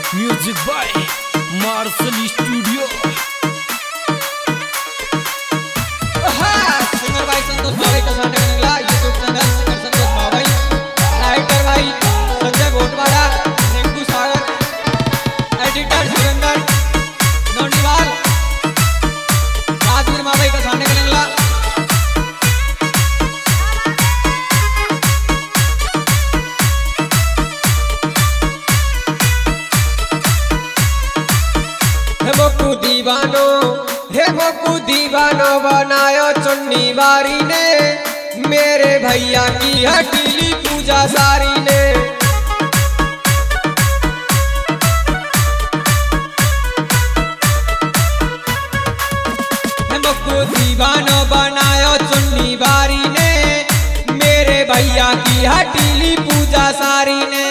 Music by Marshal studio. Singer भाई संतोष भाई का साथ निकला यूट्यूब चैनल सिंगर संतोष भाई, राइटर भाई संजय गोटवाड़ा, रिंकू सागर, एडिटर सुरेंद्र नौनीवाल, राजवीर भाई का साथ निकला। हे मोकू दीवानो बनायो चुन्नी बारी ने, मेरे भैया की हटीली पूजा सारी ने। हे मोकू दीवानो बनायो चुन्नी बारी ने, मेरे भैया की हटीली पूजा सारी ने।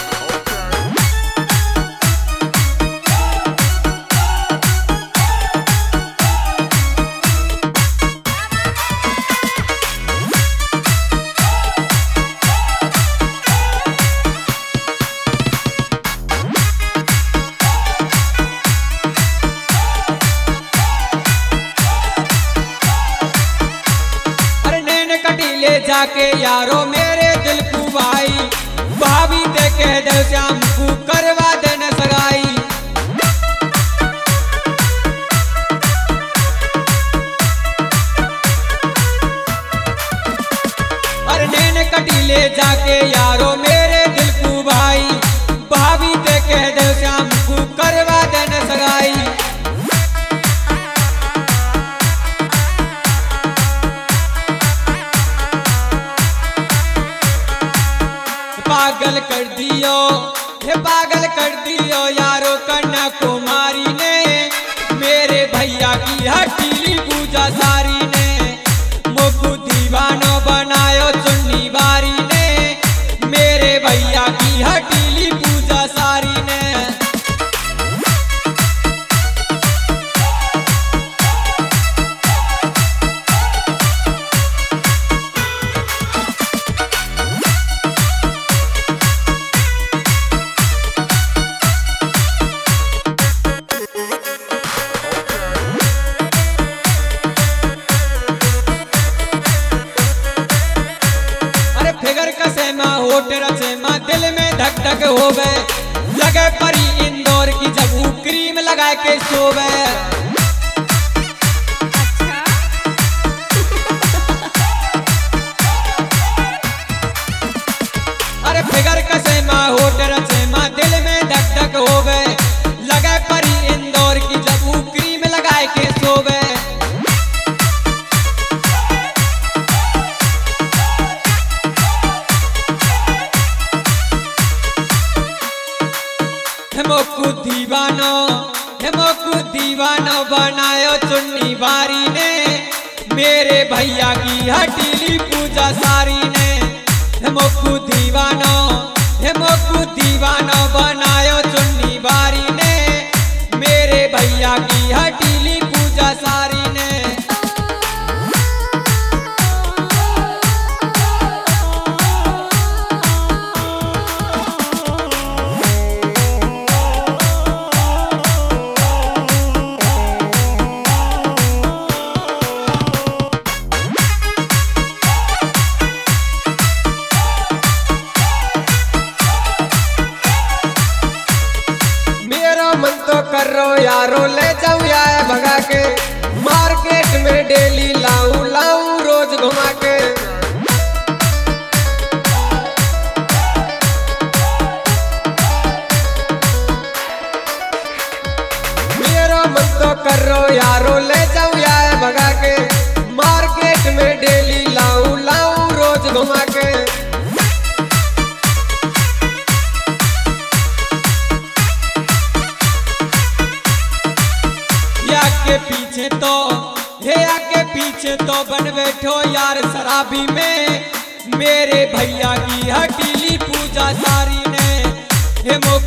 ले जाके यारो मेरे दिल को भाई, भाभी ते कह दे श्याम को करवा देने सगाई। अरे नैन कटी ले जाके यारो मेरे दिल को भाई, भाभी ते कह दे श्याम को करवा देने सगाई। पागल कर दियो, हे पागल कर दियो यारो कन्याकुमारी ने, मेरे भैया की हटीली पूजा सारी ने। मोकू दीवानो बनायो चुन्नी बारी ने, मेरे भैया की हटीली पूजा सारी ने। होट रचेमा दिल में धक धक होवे, लगे परी इंदौर की जब वो क्रीम लगा के सोवे। अरे फिगर कसेमा होट रचेमा दिल में धक धक होवे, लगे परी इंदौर की जब वो क्रीम लगा के सोवे। हे मोकू दीवानो बनायो चुन्नी बारी ने, मेरे भैया की हटीली पूजा सारी ने। हे मोकू दीवानो बनायो चुन्नी बारी ने, मेरे भैया की हटीली पूजा सारी ने। मन तो कर रो यारो ले जाऊं या भगा के, मार्केट में डेली लाऊं लाऊं रोज घुमा के। मेरा मन तो कर रो यारो ले जाऊं या भगा के, मार्केट में डेली लाऊं लाऊं रोज घुमा के। आके पीछे तो बन बैठो यार शराबी में, मेरे भैया की हटीली पूजा सारी ने। हे